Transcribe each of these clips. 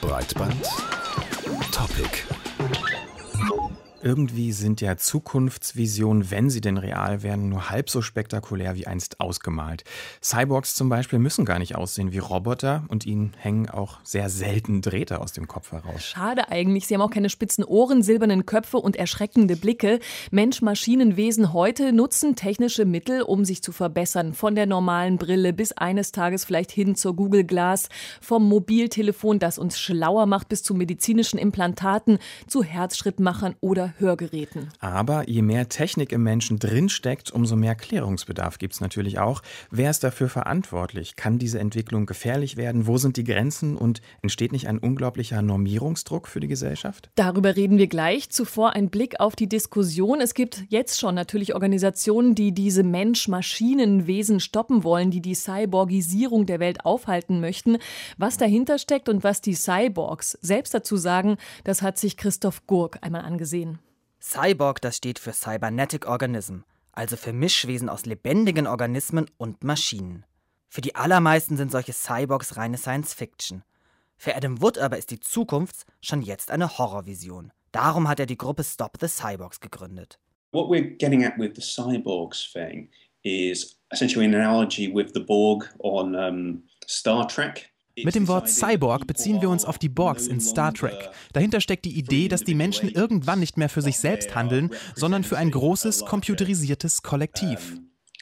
Breitband Topic. Irgendwie sind ja Zukunftsvisionen, wenn sie denn real werden, nur halb so spektakulär wie einst ausgemalt. Cyborgs zum Beispiel müssen gar nicht aussehen wie Roboter und ihnen hängen auch sehr selten Drähte aus dem Kopf heraus. Schade eigentlich, sie haben auch keine spitzen Ohren, silbernen Köpfe und erschreckende Blicke. Mensch-Maschinen-Wesen heute nutzen technische Mittel, um sich zu verbessern. Von der normalen Brille bis eines Tages vielleicht hin zur Google Glass, vom Mobiltelefon, das uns schlauer macht, bis zu medizinischen Implantaten, zu Herzschrittmachern oder Hörgeräten. Aber je mehr Technik im Menschen drinsteckt, umso mehr Klärungsbedarf gibt es natürlich auch. Wer ist dafür verantwortlich? Kann diese Entwicklung gefährlich werden? Wo sind die Grenzen? Und entsteht nicht ein unglaublicher Normierungsdruck für die Gesellschaft? Darüber reden wir gleich. Zuvor ein Blick auf die Diskussion. Es gibt jetzt schon natürlich Organisationen, die diese Mensch-Maschinen-Wesen stoppen wollen, die die Cyborgisierung der Welt aufhalten möchten. Was dahinter steckt und was die Cyborgs selbst dazu sagen, das hat sich Christoph Gurk einmal angesehen. Cyborg, das steht für Cybernetic Organism, also für Mischwesen aus lebendigen Organismen und Maschinen. Für die allermeisten sind solche Cyborgs reine Science-Fiction. Für Adam Wood aber ist die Zukunft schon jetzt eine Horrorvision. Darum hat er die Gruppe Stop the Cyborgs gegründet. What we're getting at with the cyborgs thing is essentially an analogy with the Borg on Star Trek. Mit dem Wort Cyborg beziehen wir uns auf die Borgs in Star Trek. Dahinter steckt die Idee, dass die Menschen irgendwann nicht mehr für sich selbst handeln, sondern für ein großes, computerisiertes Kollektiv.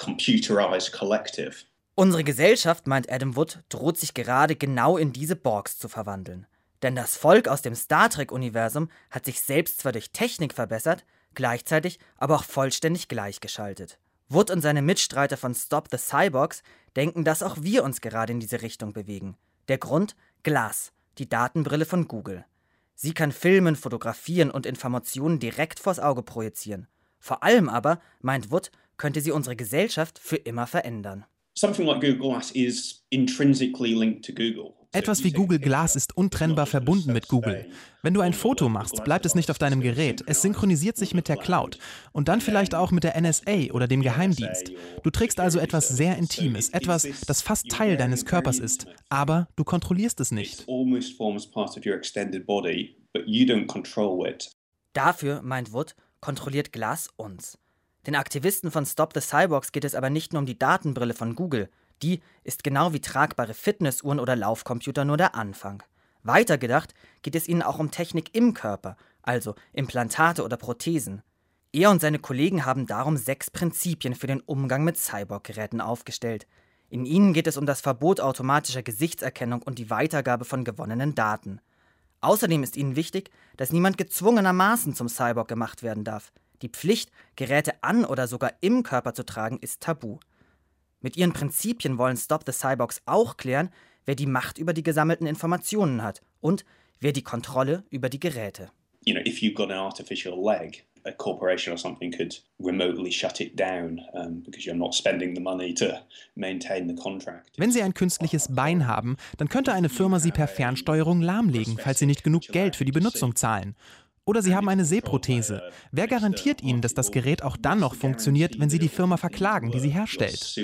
Unsere Gesellschaft, meint Adam Wood, droht sich gerade genau in diese Borgs zu verwandeln. Denn das Volk aus dem Star Trek-Universum hat sich selbst zwar durch Technik verbessert, gleichzeitig aber auch vollständig gleichgeschaltet. Wood und seine Mitstreiter von Stop the Cyborgs denken, dass auch wir uns gerade in diese Richtung bewegen. Der Grund? Glass, die Datenbrille von Google. Sie kann filmen, fotografieren und Informationen direkt vors Auge projizieren. Vor allem aber, meint Wood, könnte sie unsere Gesellschaft für immer verändern. Something like Google Glass is intrinsically linked to Google. Etwas wie Google Glass ist untrennbar verbunden mit Google. Wenn du ein Foto machst, bleibt es nicht auf deinem Gerät. Es synchronisiert sich mit der Cloud. Und dann vielleicht auch mit der NSA oder dem Geheimdienst. Du trägst also etwas sehr Intimes, etwas, das fast Teil deines Körpers ist. Aber du kontrollierst es nicht. Dafür, meint Wood, kontrolliert Glass uns. Den Aktivisten von Stop the Cyborgs geht es aber nicht nur um die Datenbrille von Google. Die ist genau wie tragbare Fitnessuhren oder Laufcomputer nur der Anfang. Weiter gedacht geht es ihnen auch um Technik im Körper, also Implantate oder Prothesen. Er und seine Kollegen haben darum 6 Prinzipien für den Umgang mit Cyborg-Geräten aufgestellt. In ihnen geht es um das Verbot automatischer Gesichtserkennung und die Weitergabe von gewonnenen Daten. Außerdem ist ihnen wichtig, dass niemand gezwungenermaßen zum Cyborg gemacht werden darf. Die Pflicht, Geräte an oder sogar im Körper zu tragen, ist tabu. Mit ihren Prinzipien wollen Stop the Cyborgs auch klären, wer die Macht über die gesammelten Informationen hat und wer die Kontrolle über die Geräte. You know, if you've got an artificial leg, a corporation or something could remotely shut it down because you're not spending the money to maintain the contract. Wenn Sie ein künstliches Bein haben, dann könnte eine Firma Sie per Fernsteuerung lahmlegen, falls Sie nicht genug Geld für die Benutzung zahlen. Oder Sie haben eine Sehprothese. Wer garantiert Ihnen, dass das Gerät auch dann noch funktioniert, wenn Sie die Firma verklagen, die sie herstellt?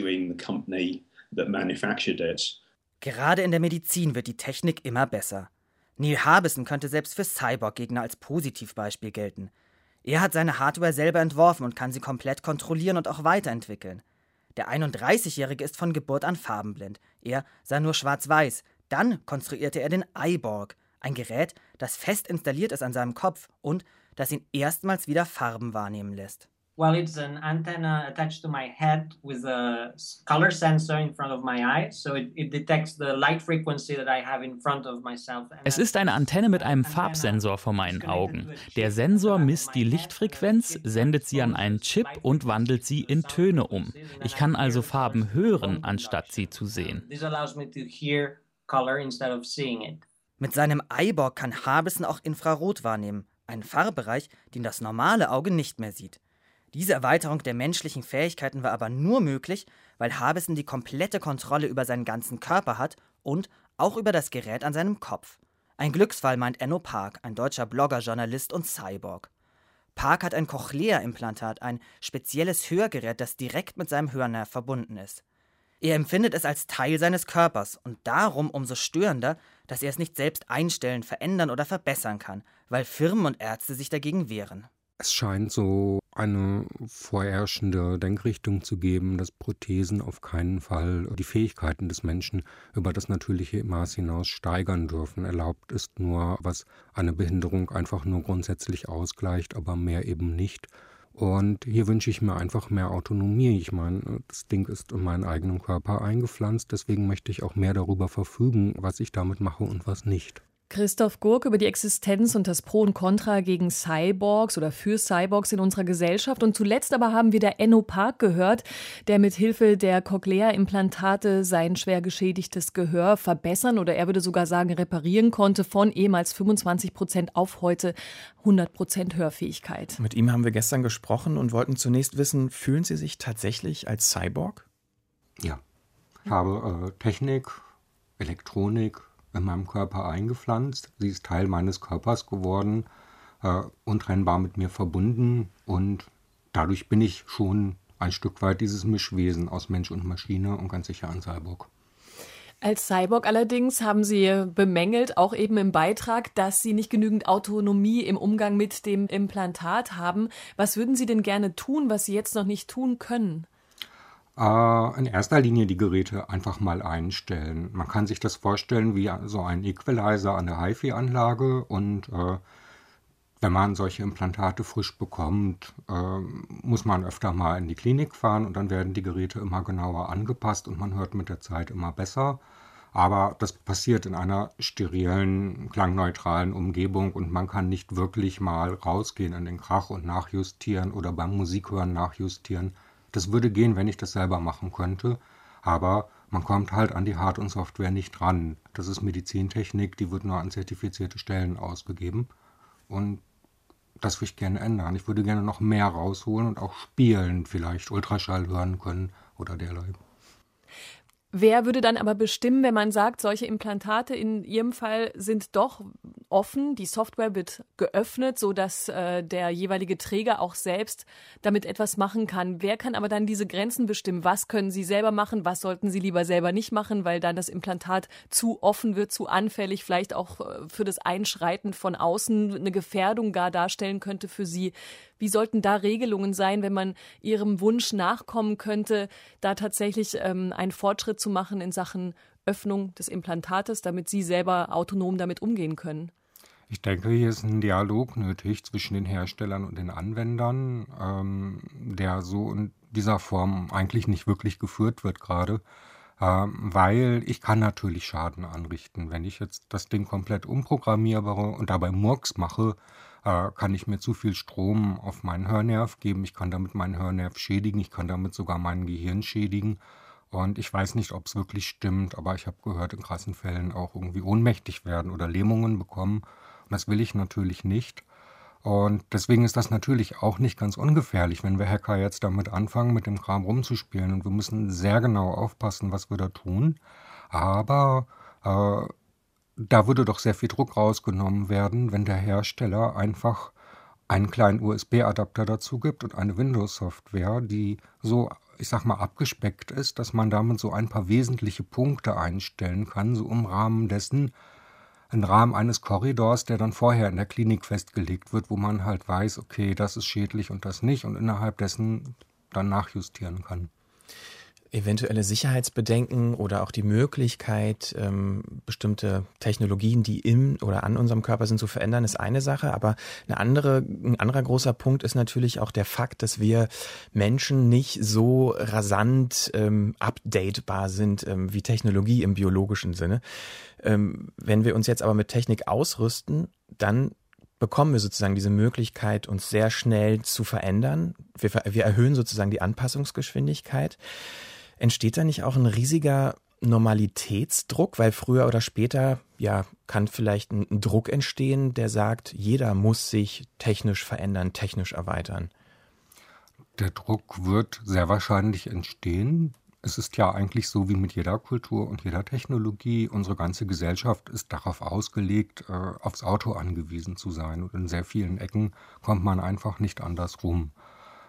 Gerade in der Medizin wird die Technik immer besser. Neil Harbisson könnte selbst für Cyborg-Gegner als Positivbeispiel gelten. Er hat seine Hardware selber entworfen und kann sie komplett kontrollieren und auch weiterentwickeln. Der 31-Jährige ist von Geburt an farbenblind. Er sah nur schwarz-weiß. Dann konstruierte er den iBorg. Ein Gerät, das fest installiert ist an seinem Kopf und das ihn erstmals wieder Farben wahrnehmen lässt. Well, it's an antenna attached to my head with a color sensor in front of my eye, so it detects the light frequency that I have in front of myself. Es ist eine Antenne mit einem Farbsensor vor meinen Augen. Der Sensor misst die Lichtfrequenz, sendet sie an einen Chip und wandelt sie in Töne um. Ich kann also Farben hören, anstatt sie zu sehen. This allows me to hear color instead of seeing it. Mit seinem iBorg kann Harbisson auch Infrarot wahrnehmen, einen Farbbereich, den das normale Auge nicht mehr sieht. Diese Erweiterung der menschlichen Fähigkeiten war aber nur möglich, weil Harbisson die komplette Kontrolle über seinen ganzen Körper hat und auch über das Gerät an seinem Kopf. Ein Glücksfall, meint Enno Park, ein deutscher Blogger, Journalist und Cyborg. Park hat ein Cochlea-Implantat, ein spezielles Hörgerät, das direkt mit seinem Hörnerv verbunden ist. Er empfindet es als Teil seines Körpers und darum umso störender, dass er es nicht selbst einstellen, verändern oder verbessern kann, weil Firmen und Ärzte sich dagegen wehren. Es scheint so eine vorherrschende Denkrichtung zu geben, dass Prothesen auf keinen Fall die Fähigkeiten des Menschen über das natürliche Maß hinaus steigern dürfen. Erlaubt ist nur, was eine Behinderung einfach nur grundsätzlich ausgleicht, aber mehr eben nicht. Und hier wünsche ich mir einfach mehr Autonomie. Ich meine, das Ding ist in meinen eigenen Körper eingepflanzt, deswegen möchte ich auch mehr darüber verfügen, was ich damit mache und was nicht. Christoph Gurk über die Existenz und das Pro und Contra gegen Cyborgs oder für Cyborgs in unserer Gesellschaft. Und zuletzt aber haben wir der Enno Park gehört, der mit Hilfe der Cochlea-Implantate sein schwer geschädigtes Gehör verbessern oder er würde sogar sagen reparieren konnte von ehemals 25% auf heute 100% Hörfähigkeit. Mit ihm haben wir gestern gesprochen und wollten zunächst wissen, fühlen Sie sich tatsächlich als Cyborg? Ja, ich habe Technik, Elektronik in meinem Körper eingepflanzt. Sie ist Teil meines Körpers geworden, untrennbar mit mir verbunden und dadurch bin ich schon ein Stück weit dieses Mischwesen aus Mensch und Maschine und ganz sicher ein Cyborg. Als Cyborg allerdings haben Sie bemängelt, auch eben im Beitrag, dass Sie nicht genügend Autonomie im Umgang mit dem Implantat haben. Was würden Sie denn gerne tun, was Sie jetzt noch nicht tun können? In erster Linie die Geräte einfach mal einstellen. Man kann sich das vorstellen wie so ein Equalizer an der HiFi-Anlage und wenn man solche Implantate frisch bekommt, muss man öfter mal in die Klinik fahren und dann werden die Geräte immer genauer angepasst und man hört mit der Zeit immer besser. Aber das passiert in einer sterilen, klangneutralen Umgebung und man kann nicht wirklich mal rausgehen in den Krach und nachjustieren oder beim Musikhören nachjustieren. Das würde gehen, wenn ich das selber machen könnte, aber man kommt halt an die Hard- und Software nicht ran. Das ist Medizintechnik, die wird nur an zertifizierte Stellen ausgegeben und das würde ich gerne ändern. Ich würde gerne noch mehr rausholen und auch spielen, vielleicht Ultraschall hören können oder derlei. Wer würde dann aber bestimmen, wenn man sagt, solche Implantate in Ihrem Fall sind doch offen, die Software wird geöffnet, sodass der jeweilige Träger auch selbst damit etwas machen kann. Wer kann aber dann diese Grenzen bestimmen? Was können Sie selber machen, was sollten Sie lieber selber nicht machen, weil dann das Implantat zu offen wird, zu anfällig, vielleicht auch für das Einschreiten von außen eine Gefährdung gar darstellen könnte für Sie. Wie sollten da Regelungen sein, wenn man Ihrem Wunsch nachkommen könnte, da tatsächlich einen Fortschritt zu machen in Sachen Öffnung des Implantates, damit Sie selber autonom damit umgehen können? Ich denke, hier ist ein Dialog nötig zwischen den Herstellern und den Anwendern, der so in dieser Form eigentlich nicht wirklich geführt wird gerade, weil ich kann natürlich Schaden anrichten. Wenn ich jetzt das Ding komplett umprogrammiere und dabei Murks mache, kann ich mir zu viel Strom auf meinen Hörnerv geben. Ich kann damit meinen Hörnerv schädigen, ich kann damit sogar mein Gehirn schädigen. Und ich weiß nicht, ob es wirklich stimmt, aber ich habe gehört, in krassen Fällen auch irgendwie ohnmächtig werden oder Lähmungen bekommen. Und das will ich natürlich nicht. Und deswegen ist das natürlich auch nicht ganz ungefährlich, wenn wir Hacker jetzt damit anfangen, mit dem Kram rumzuspielen. Und wir müssen sehr genau aufpassen, was wir da tun. Aber da würde doch sehr viel Druck rausgenommen werden, wenn der Hersteller einfach einen kleinen USB-Adapter dazu gibt und eine Windows-Software, die so, ich sag mal, abgespeckt ist, dass man damit so ein paar wesentliche Punkte einstellen kann, so im Rahmen eines Korridors, der dann vorher in der Klinik festgelegt wird, wo man halt weiß, okay, das ist schädlich und das nicht und innerhalb dessen dann nachjustieren kann. Eventuelle Sicherheitsbedenken oder auch die Möglichkeit, bestimmte Technologien, die im oder an unserem Körper sind, zu verändern, ist eine Sache. Aber ein anderer großer Punkt ist natürlich auch der Fakt, dass wir Menschen nicht so rasant updatebar sind wie Technologie im biologischen Sinne. Wenn wir uns jetzt aber mit Technik ausrüsten, dann bekommen wir sozusagen diese Möglichkeit, uns sehr schnell zu verändern. Wir erhöhen sozusagen die Anpassungsgeschwindigkeit. Entsteht da nicht auch ein riesiger Normalitätsdruck? Weil früher oder später kann vielleicht ein Druck entstehen, der sagt, jeder muss sich technisch verändern, technisch erweitern. Der Druck wird sehr wahrscheinlich entstehen. Es ist ja eigentlich so wie mit jeder Kultur und jeder Technologie. Unsere ganze Gesellschaft ist darauf ausgelegt, aufs Auto angewiesen zu sein. Und in sehr vielen Ecken kommt man einfach nicht anders rum.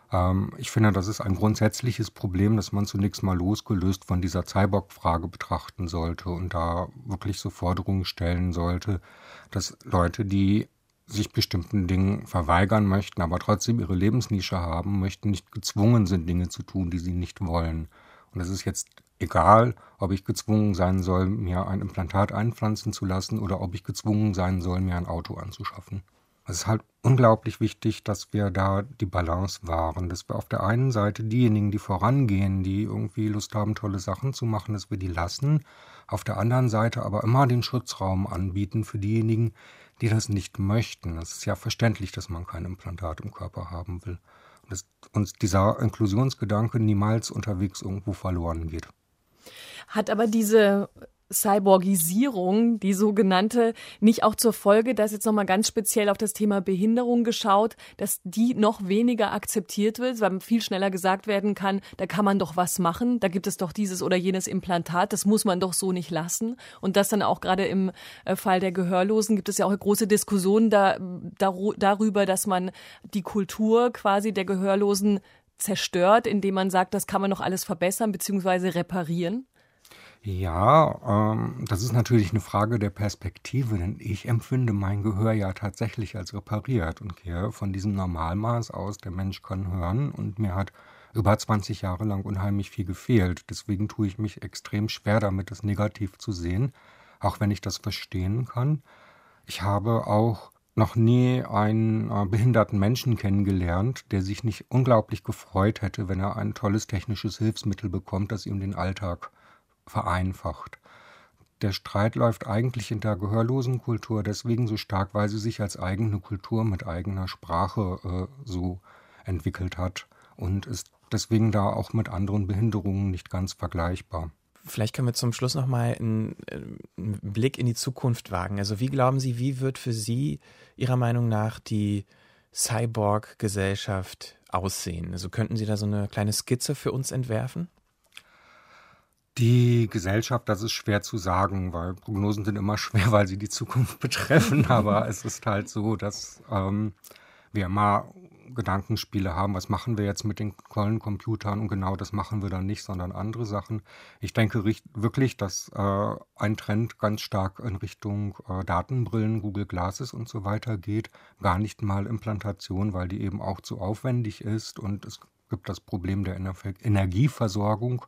Ich finde, das ist ein grundsätzliches Problem, das man zunächst mal losgelöst von dieser Cyborg-Frage betrachten sollte und da wirklich so Forderungen stellen sollte, dass Leute, die sich bestimmten Dingen verweigern möchten, aber trotzdem ihre Lebensnische haben möchten, nicht gezwungen sind, Dinge zu tun, die sie nicht wollen. Und es ist jetzt egal, ob ich gezwungen sein soll, mir ein Implantat einpflanzen zu lassen oder ob ich gezwungen sein soll, mir ein Auto anzuschaffen. Es ist halt unglaublich wichtig, dass wir da die Balance wahren, dass wir auf der einen Seite diejenigen, die vorangehen, die irgendwie Lust haben, tolle Sachen zu machen, dass wir die lassen, auf der anderen Seite aber immer den Schutzraum anbieten für diejenigen, die das nicht möchten. Es ist ja verständlich, dass man kein Implantat im Körper haben will. Und dass uns dieser Inklusionsgedanke niemals unterwegs irgendwo verloren geht. Hat aber diese Cyborgisierung, die sogenannte, nicht auch zur Folge, dass jetzt nochmal ganz speziell auf das Thema Behinderung geschaut, dass die noch weniger akzeptiert wird, weil viel schneller gesagt werden kann, da kann man doch was machen, da gibt es doch dieses oder jenes Implantat, das muss man doch so nicht lassen. Und das dann auch gerade im Fall der Gehörlosen gibt es ja auch eine große Diskussion darüber, dass man die Kultur quasi der Gehörlosen zerstört, indem man sagt, das kann man noch alles verbessern bzw. reparieren. Ja, das ist natürlich eine Frage der Perspektive, denn ich empfinde mein Gehör ja tatsächlich als repariert und gehe von diesem Normalmaß aus, der Mensch kann hören und mir hat über 20 Jahre lang unheimlich viel gefehlt. Deswegen tue ich mich extrem schwer damit, das negativ zu sehen, auch wenn ich das verstehen kann. Ich habe auch noch nie einen behinderten Menschen kennengelernt, der sich nicht unglaublich gefreut hätte, wenn er ein tolles technisches Hilfsmittel bekommt, das ihm den Alltag vereinfacht. Der Streit läuft eigentlich in der Gehörlosenkultur deswegen so stark, weil sie sich als eigene Kultur mit eigener Sprache so entwickelt hat und ist deswegen da auch mit anderen Behinderungen nicht ganz vergleichbar. Vielleicht können wir zum Schluss noch mal einen Blick in die Zukunft wagen. Also wie glauben Sie, wie wird für Sie Ihrer Meinung nach die Cyborg-Gesellschaft aussehen? Also könnten Sie da so eine kleine Skizze für uns entwerfen? Die Gesellschaft, das ist schwer zu sagen, weil Prognosen sind immer schwer, weil sie die Zukunft betreffen. Aber es ist halt so, dass wir immer Gedankenspiele haben, was machen wir jetzt mit den tollen Computern und genau das machen wir dann nicht, sondern andere Sachen. Ich denke wirklich, dass ein Trend ganz stark in Richtung Datenbrillen, Google Glasses und so weiter geht. Gar nicht mal Implantation, weil die eben auch zu aufwendig ist und es gibt das Problem der Energieversorgung.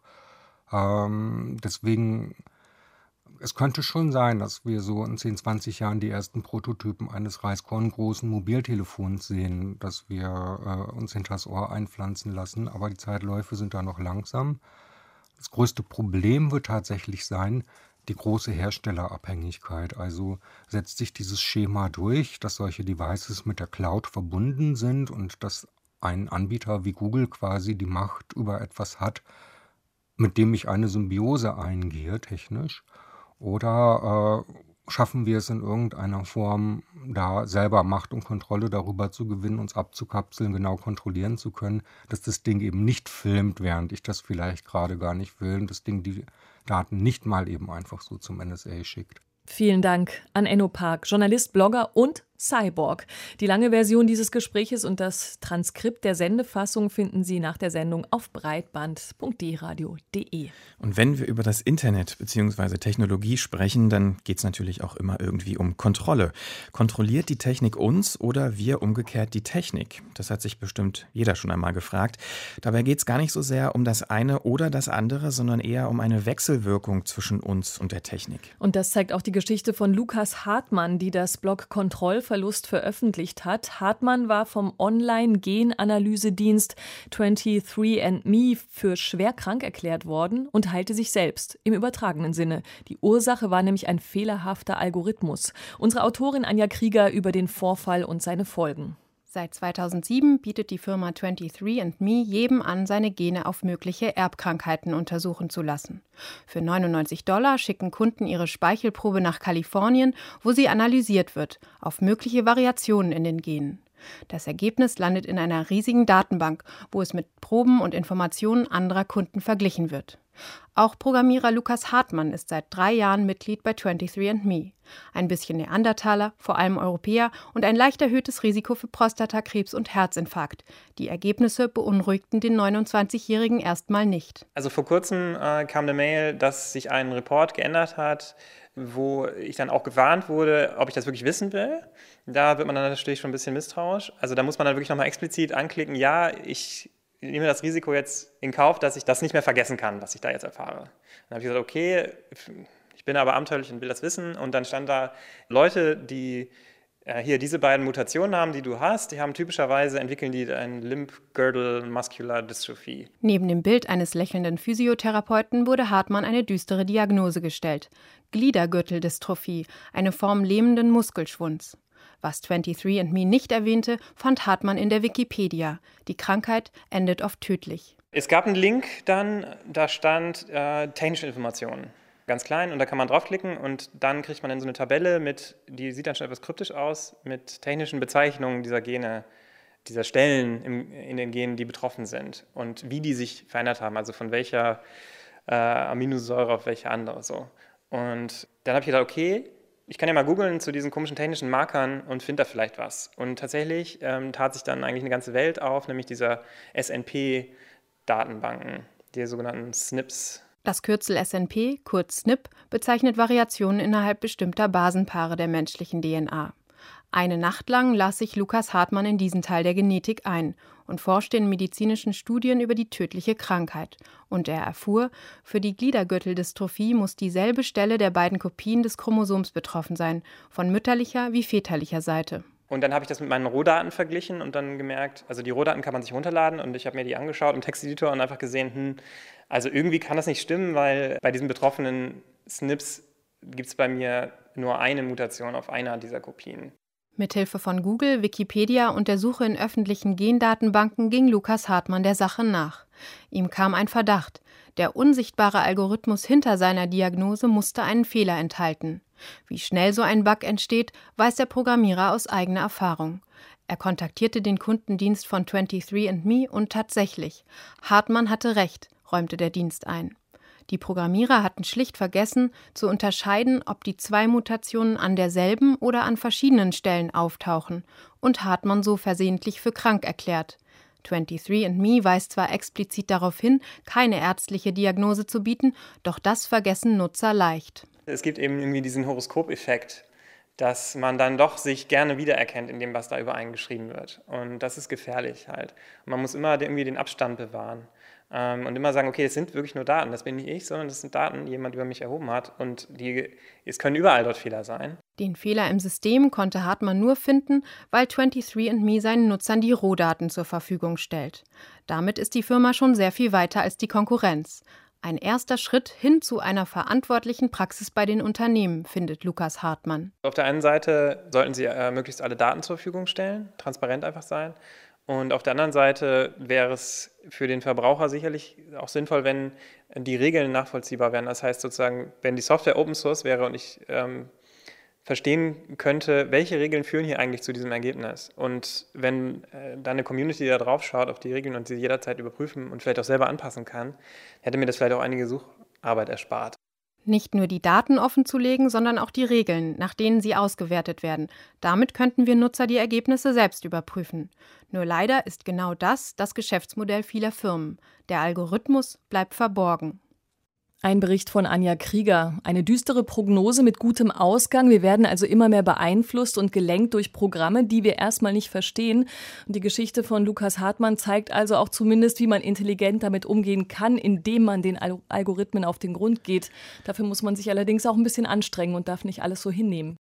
Deswegen, es könnte schon sein, dass wir so in 10, 20 Jahren die ersten Prototypen eines reiskorngroßen Mobiltelefons sehen, dass wir uns hinters Ohr einpflanzen lassen, aber die Zeitläufe sind da noch langsam. Das größte Problem wird tatsächlich sein, die große Herstellerabhängigkeit. Also setzt sich dieses Schema durch, dass solche Devices mit der Cloud verbunden sind und dass ein Anbieter wie Google quasi die Macht über etwas hat, mit dem ich eine Symbiose eingehe, technisch, oder schaffen wir es in irgendeiner Form, da selber Macht und Kontrolle darüber zu gewinnen, uns abzukapseln, genau kontrollieren zu können, dass das Ding eben nicht filmt, während ich das vielleicht gerade gar nicht will, und das Ding die Daten nicht mal eben einfach so zum NSA schickt. Vielen Dank an Enno Park, Journalist, Blogger und Cyborg. Die lange Version dieses Gespräches und das Transkript der Sendefassung finden Sie nach der Sendung auf breitband.dradio.de. Und wenn wir über das Internet bzw. Technologie sprechen, dann geht es natürlich auch immer irgendwie um Kontrolle. Kontrolliert die Technik uns oder wir umgekehrt die Technik? Das hat sich bestimmt jeder schon einmal gefragt. Dabei geht es gar nicht so sehr um das eine oder das andere, sondern eher um eine Wechselwirkung zwischen uns und der Technik. Und das zeigt auch die Geschichte von Lukas Hartmann, die das Blog Kontrollverlust veröffentlicht hat. Hartmann war vom Online-Genanalysedienst 23andMe für schwer krank erklärt worden und heilte sich selbst, im übertragenen Sinne. Die Ursache war nämlich ein fehlerhafter Algorithmus. Unsere Autorin Anja Krieger über den Vorfall und seine Folgen. Seit 2007 bietet die Firma 23andMe jedem an, seine Gene auf mögliche Erbkrankheiten untersuchen zu lassen. Für $99 schicken Kunden ihre Speichelprobe nach Kalifornien, wo sie analysiert wird, auf mögliche Variationen in den Genen. Das Ergebnis landet in einer riesigen Datenbank, wo es mit Proben und Informationen anderer Kunden verglichen wird. Auch Programmierer Lukas Hartmann ist seit 3 Jahren Mitglied bei 23andMe. Ein bisschen Neandertaler, vor allem Europäer und ein leicht erhöhtes Risiko für Prostatakrebs und Herzinfarkt. Die Ergebnisse beunruhigten den 29-Jährigen erstmal nicht. Also vor kurzem kam eine Mail, dass sich ein Report geändert hat, wo ich dann auch gewarnt wurde, ob ich das wirklich wissen will. Da wird man dann natürlich schon ein bisschen misstrauisch. Also da muss man dann wirklich nochmal explizit anklicken, ja, ich nehme das Risiko jetzt in Kauf, dass ich das nicht mehr vergessen kann, was ich da jetzt erfahre. Dann habe ich gesagt, okay, ich bin aber abenteuerlich und will das wissen. Und dann stand da, Leute, die hier diese beiden Mutationen haben, die du hast, die haben typischerweise, entwickeln die ein Limb-Girdle Muscular Dystrophy. Neben dem Bild eines lächelnden Physiotherapeuten wurde Hartmann eine düstere Diagnose gestellt. Gliedergürteldystrophie, eine Form lähmenden Muskelschwunds. Was 23andMe nicht erwähnte, fand Hartmann in der Wikipedia. Die Krankheit endet oft tödlich. Es gab einen Link dann, da stand technische Informationen. Ganz klein, und da kann man draufklicken und dann kriegt man dann so eine Tabelle die sieht dann schon etwas kryptisch aus, mit technischen Bezeichnungen dieser Gene, dieser Stellen in den Genen, die betroffen sind und wie die sich verändert haben, also von welcher Aminosäure auf welche andere. So. Und dann habe ich gedacht, okay, ich kann ja mal googeln zu diesen komischen technischen Markern und finde da vielleicht was. Und tatsächlich tat sich dann eigentlich eine ganze Welt auf, nämlich dieser SNP-Datenbanken, die sogenannten SNPs. Das Kürzel SNP, kurz SNP, bezeichnet Variationen innerhalb bestimmter Basenpaare der menschlichen DNA. Eine Nacht lang las sich Lukas Hartmann in diesen Teil der Genetik ein und forschte in medizinischen Studien über die tödliche Krankheit. Und er erfuhr, für die Gliedergürteldystrophie muss dieselbe Stelle der beiden Kopien des Chromosoms betroffen sein, von mütterlicher wie väterlicher Seite. Und dann habe ich das mit meinen Rohdaten verglichen und dann gemerkt, also die Rohdaten kann man sich runterladen und ich habe mir die angeschaut im Texteditor und einfach gesehen, also irgendwie kann das nicht stimmen, weil bei diesen betroffenen SNPs gibt es bei mir nur eine Mutation auf einer dieser Kopien. Mithilfe von Google, Wikipedia und der Suche in öffentlichen Gendatenbanken ging Lukas Hartmann der Sache nach. Ihm kam ein Verdacht. Der unsichtbare Algorithmus hinter seiner Diagnose musste einen Fehler enthalten. Wie schnell so ein Bug entsteht, weiß der Programmierer aus eigener Erfahrung. Er kontaktierte den Kundendienst von 23andMe und tatsächlich, Hartmann hatte recht, räumte der Dienst ein. Die Programmierer hatten schlicht vergessen, zu unterscheiden, ob die 2 Mutationen an derselben oder an verschiedenen Stellen auftauchen und Hartmann so versehentlich für krank erklärt. 23andMe weist zwar explizit darauf hin, keine ärztliche Diagnose zu bieten, doch das vergessen Nutzer leicht. Es gibt eben irgendwie diesen Horoskopeffekt, dass man dann doch sich gerne wiedererkennt in dem, was da über einen geschrieben wird. Und das ist gefährlich halt. Und man muss immer irgendwie den Abstand bewahren und immer sagen, okay, es sind wirklich nur Daten, das bin nicht ich, sondern das sind Daten, die jemand über mich erhoben hat und es können überall dort Fehler sein. Den Fehler im System konnte Hartmann nur finden, weil 23andMe seinen Nutzern die Rohdaten zur Verfügung stellt. Damit ist die Firma schon sehr viel weiter als die Konkurrenz. Ein erster Schritt hin zu einer verantwortlichen Praxis bei den Unternehmen, findet Lukas Hartmann. Auf der einen Seite sollten sie möglichst alle Daten zur Verfügung stellen, transparent einfach sein. Und auf der anderen Seite wäre es für den Verbraucher sicherlich auch sinnvoll, wenn die Regeln nachvollziehbar wären. Das heißt sozusagen, wenn die Software Open Source wäre und ich verstehen könnte, welche Regeln führen hier eigentlich zu diesem Ergebnis. Und wenn da eine Community da drauf schaut auf die Regeln und sie jederzeit überprüfen und vielleicht auch selber anpassen kann, hätte mir das vielleicht auch einige Sucharbeit erspart. Nicht nur die Daten offenzulegen, sondern auch die Regeln, nach denen sie ausgewertet werden. Damit könnten wir Nutzer die Ergebnisse selbst überprüfen. Nur leider ist genau das Geschäftsmodell vieler Firmen. Der Algorithmus bleibt verborgen. Ein Bericht von Anja Krieger. Eine düstere Prognose mit gutem Ausgang. Wir werden also immer mehr beeinflusst und gelenkt durch Programme, die wir erstmal nicht verstehen. Und die Geschichte von Lukas Hartmann zeigt also auch zumindest, wie man intelligent damit umgehen kann, indem man den Algorithmen auf den Grund geht. Dafür muss man sich allerdings auch ein bisschen anstrengen und darf nicht alles so hinnehmen.